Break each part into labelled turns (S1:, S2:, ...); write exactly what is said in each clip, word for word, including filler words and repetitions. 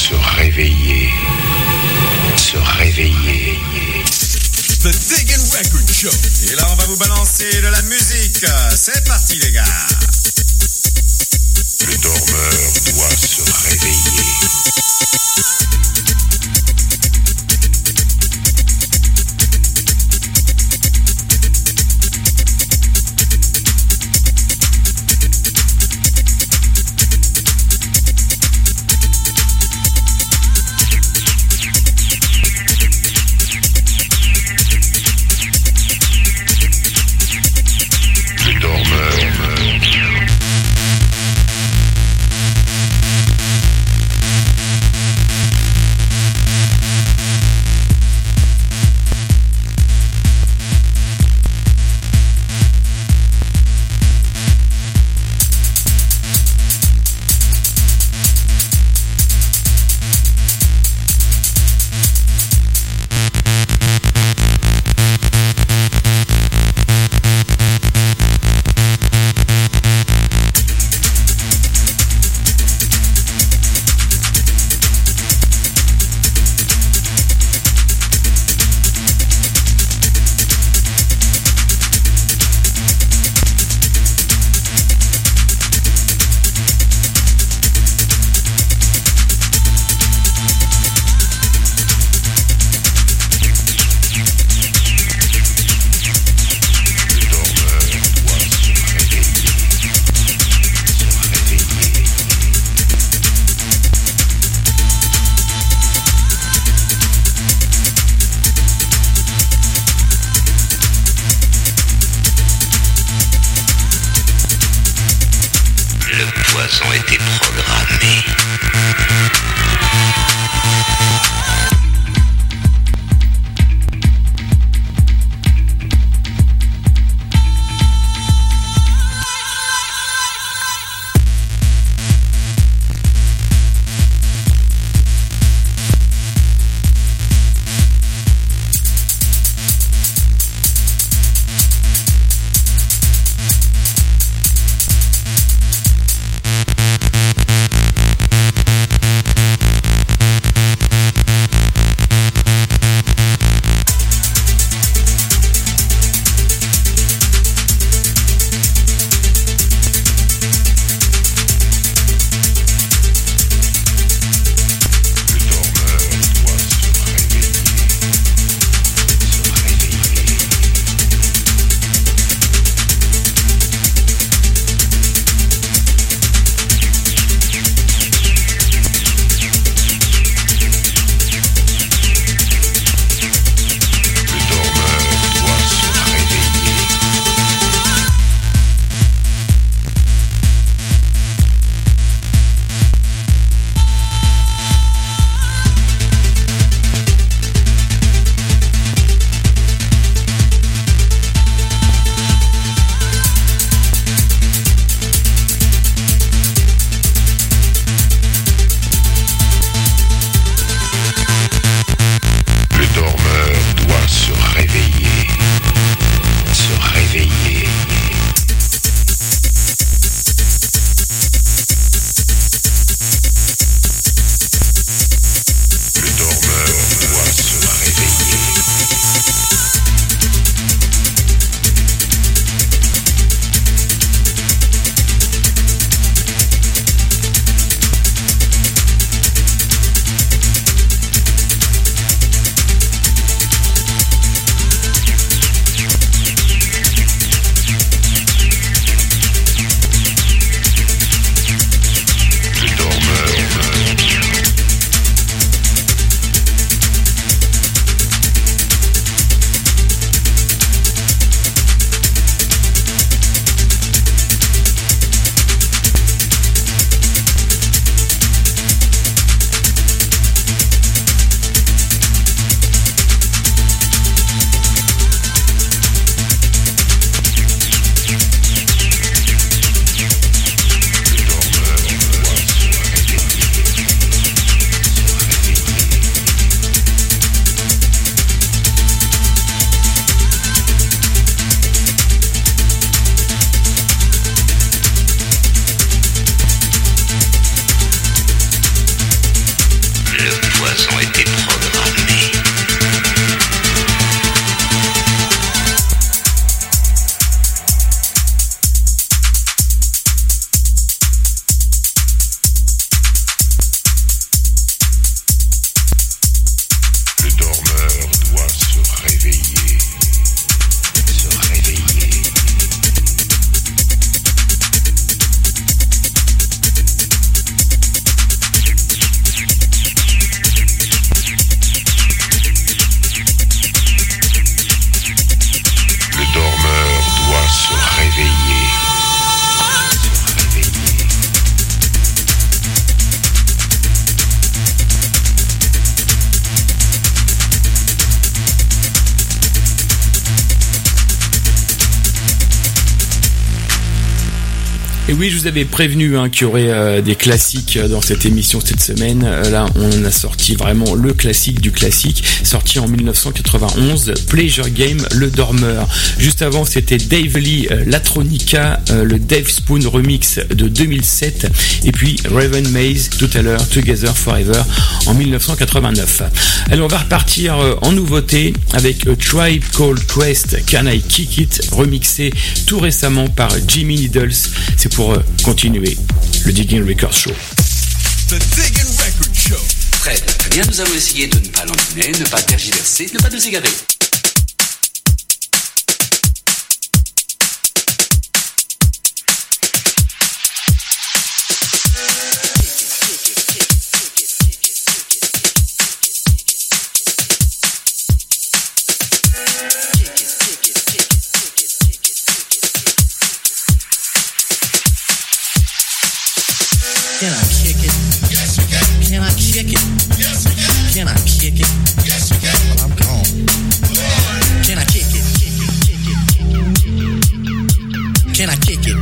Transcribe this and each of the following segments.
S1: se réveiller, se réveiller.
S2: The Diggin' Record Show.
S3: Et là, on va vous balancer de la musique. C'est parti, les gars.
S1: Le dormeur doit se réveiller. Ont été programmés.
S4: oui, je vous avais prévenu hein, qu'il y aurait euh, des classiques dans cette émission cette semaine. Euh, là, on a sorti vraiment le classique du classique, sorti en dix-neuf cent quatre-vingt-onze, Pleasure Game, le dormeur. Juste avant, c'était Dave Lee, euh, Latronica, euh, le Dave Spoon remix de deux mille sept, et puis Raven Maze tout à l'heure, Together Forever en dix-neuf cent quatre-vingt-neuf. Allez, on va repartir euh, en nouveauté avec A Tribe Called Quest, Can I Kick It, remixé tout récemment par Jimmy Needles. C'est pour euh, continuer le Digging Records Show.
S2: The Digging Record Show.
S5: Fred, très bien, nous allons essayer de ne pas lantiner, ne pas tergiverser, ne pas nous égarer.
S6: Can I kick it? Yes, you can. Can I kick it? Yes, you can. Can I kick it? Yes, you can. Well, I'm gone. Can I kick it? Can I kick it?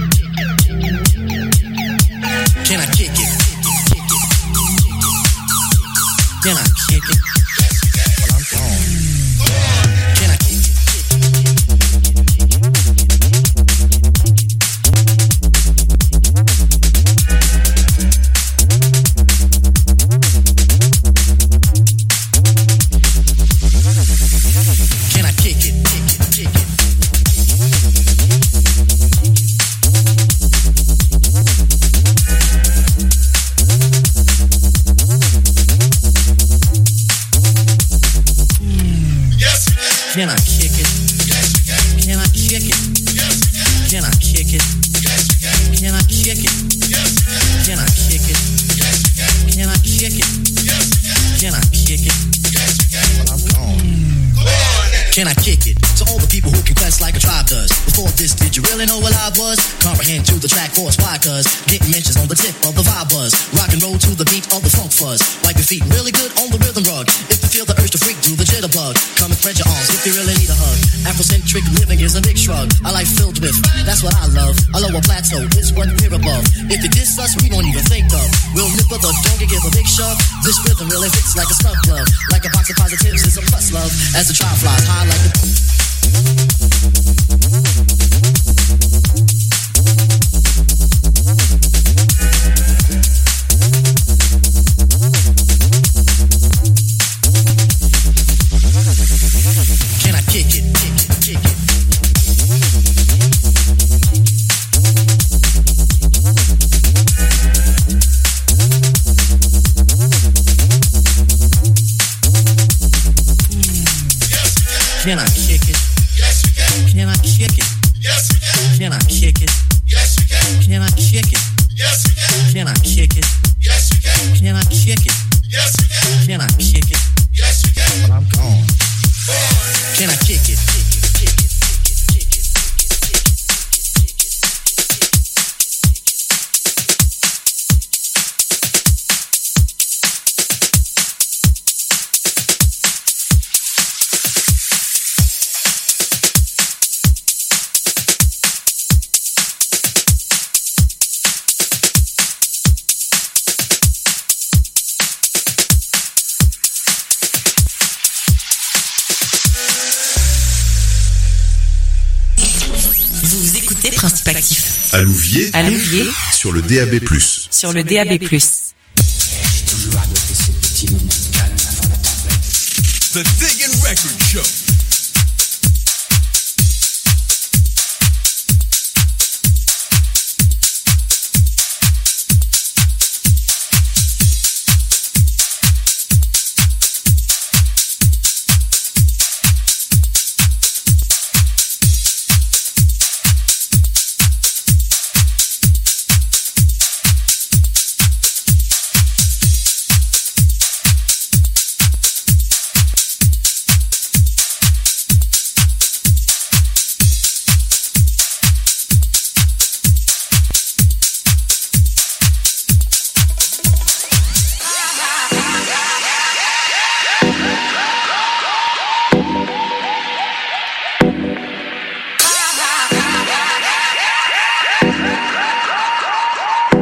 S6: Can I kick it? Can I kick it? Well, I'm gone. Can I kick it? Can I kick it? Yes, you can. Can I kick it? Yes, you can. Can I kick it? Yes, you can. Can I kick it? Yes, you can. Can I kick it? Yes, you can. Can I kick it? Yes, you can. Can I kick it? Yes, you can. Well, I'm gone. Go on. Can I kick it? To all the people who can quest like a tribe does. Before this, did you really know what I was? Comprehend to the track force, why? Cause getting mentions on the tip of the vibe buzz. Rock and roll to the beat of the funk fuzz. Wipe your feet really good on the rhythm rug. If you feel the urge to freak, do the jitterbug. Come and spread your arms if you really need a hug. Afrocentric living is a big shrug. A life filled with, that's what I love. A lower plateau is what we're above. If you diss us, we won't even think of. We'll nip of the donkey, give a big shove. This rhythm really fits like a snug glove. Like a box of positives is a plus love. As the tribe flies high like the... Can I kick it? Kick it, kick it. Can I kick it? Yes, you can. Can I kick it? Yes, you can. Can I kick it? Yes, you can. Can I kick it? Yes, you can. Can I kick it? Yes, you can. Can I kick it? Yes, you can. Can I kick it? Yes, you can. Well, I'm gone. Can I kick it? Kick it, kick it, kick it, kick it,
S7: Principe actif.
S8: À Louviers,
S7: à Louviers,
S8: sur le D A B plus.
S7: Sur le D A B plus.
S2: The Digging Record Show.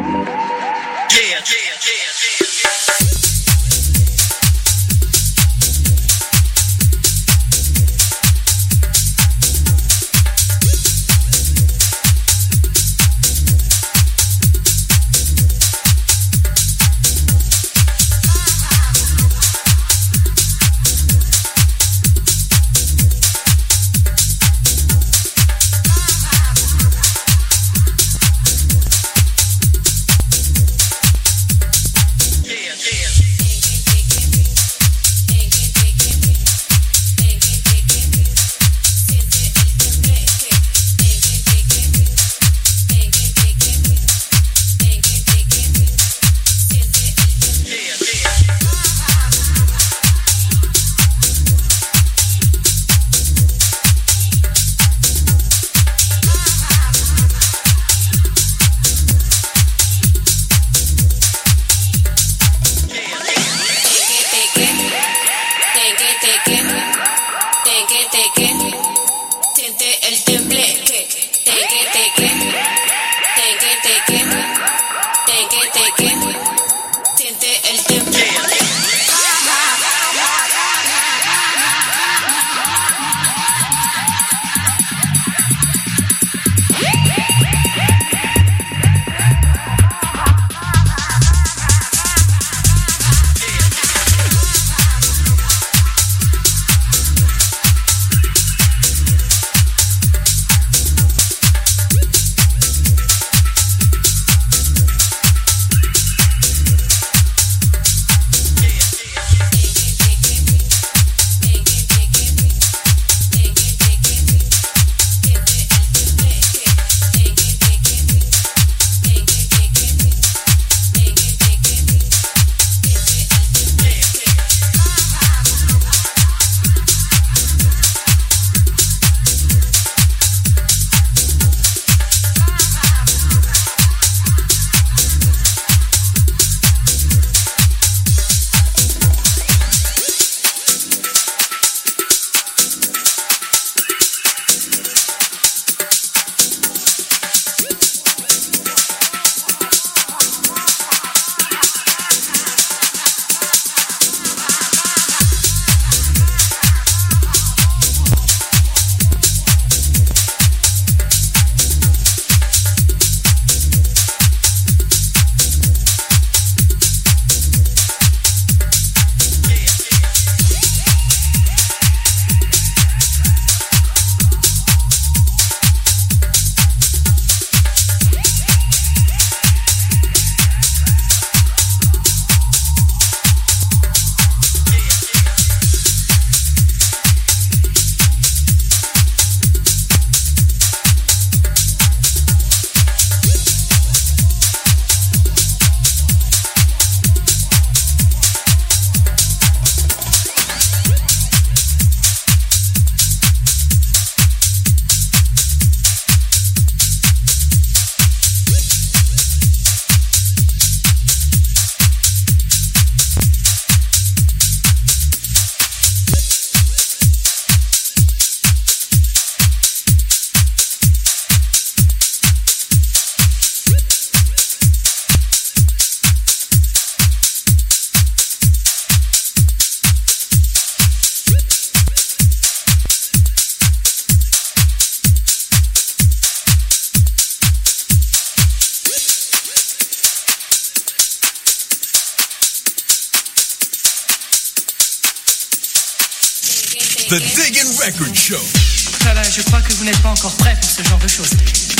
S2: The Diggin' Record Show.
S8: Voilà, je crois que vous n'êtes pas encore prêts pour ce genre de choses.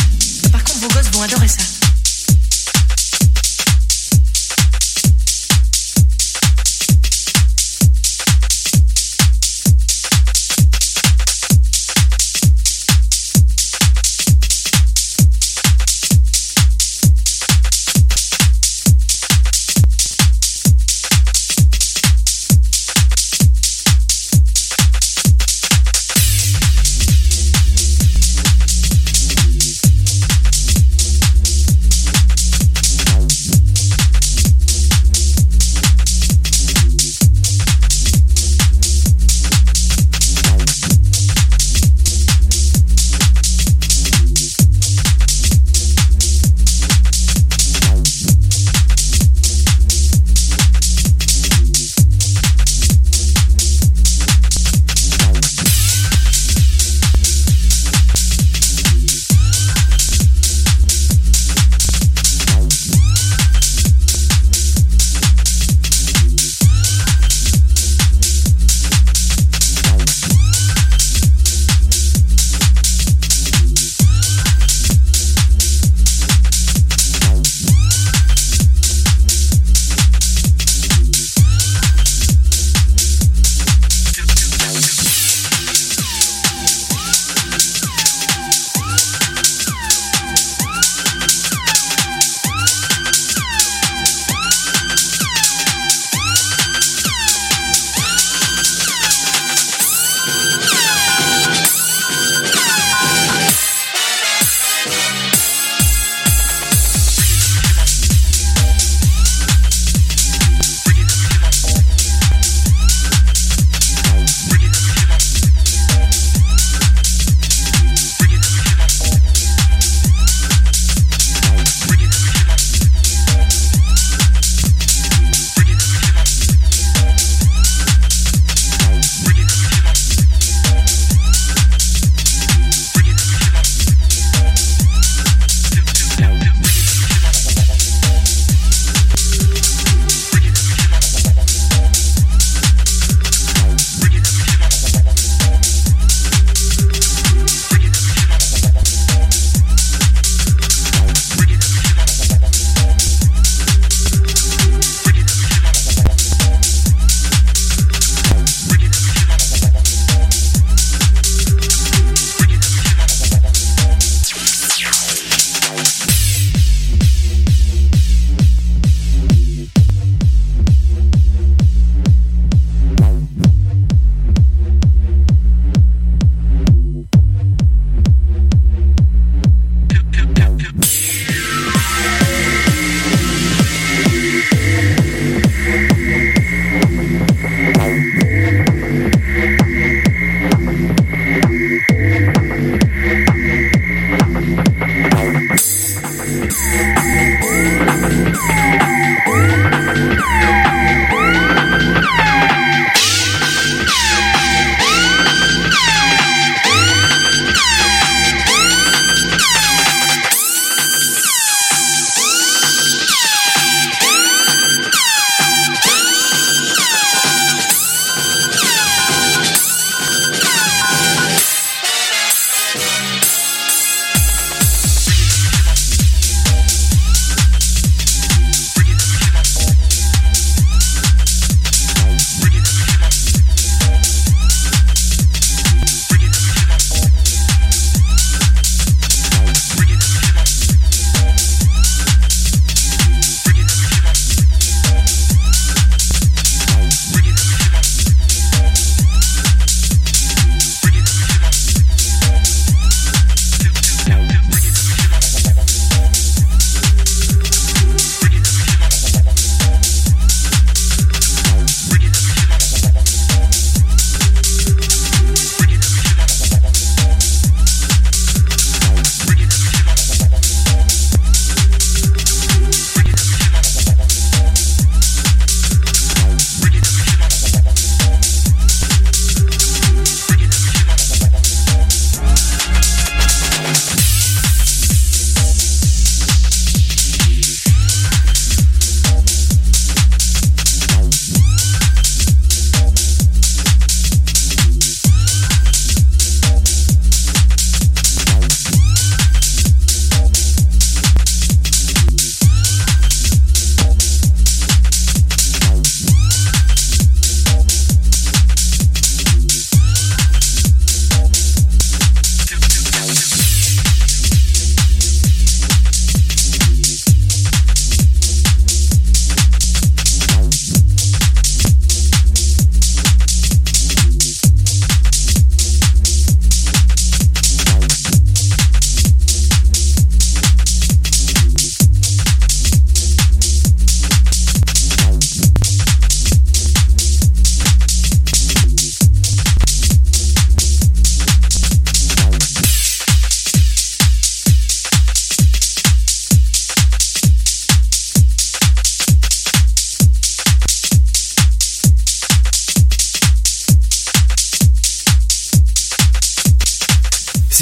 S8: Par contre, vos gosses vont adorer ça.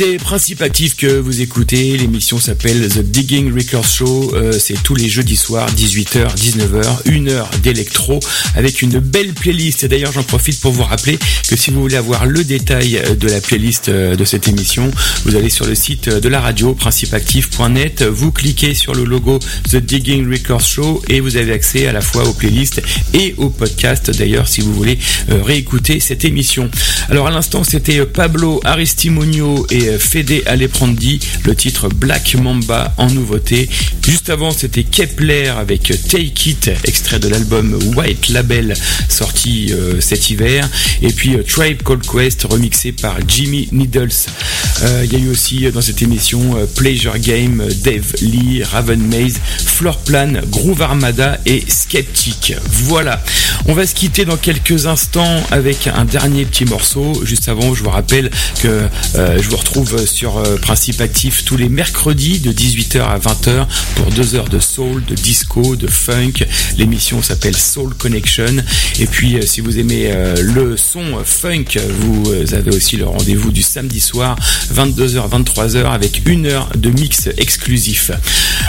S4: C'est Principe Actif que vous écoutez, l'émission s'appelle The Digging Record Show, euh, c'est tous les jeudis soirs, dix-huit heures, dix-neuf heures, une heure d'électro avec une belle playlist. Et d'ailleurs j'en profite pour vous rappeler que si vous voulez avoir le détail de la playlist de cette émission, vous allez sur le site de la radio, principe actif point net, vous cliquez sur le logo The Digging Record Show et vous avez accès à la fois aux playlists et aux podcasts d'ailleurs si vous voulez euh, réécouter cette émission. Alors à l'instant c'était Pablo Aristimonio et Fede Aleprandi, le titre Black Mamba en nouveauté. Juste avant c'était Kepler avec Take It, extrait de l'album White Label sorti euh, cet hiver, et puis euh, Tribe Called Quest remixé par Jimmy Needles. Il euh, y a eu aussi euh, dans cette émission euh, Pleasure Game, Dave Lee, Raven Maze, Floorplan, Groove Armada et Skeptic. Voilà, on va se quitter dans quelques instants avec un dernier petit morceau. Juste avant je vous rappelle que euh, je vous retrouve sur euh, Principe Actif tous les mercredis de dix-huit heures à vingt heures pour deux heures de soul, de disco, de funk. L'émission s'appelle Soul Connection. Et puis euh, si vous aimez euh, le son funk, vous euh, avez aussi le rendez-vous du samedi soir vingt-deux heures vingt-trois heures avec une heure de mix exclusif.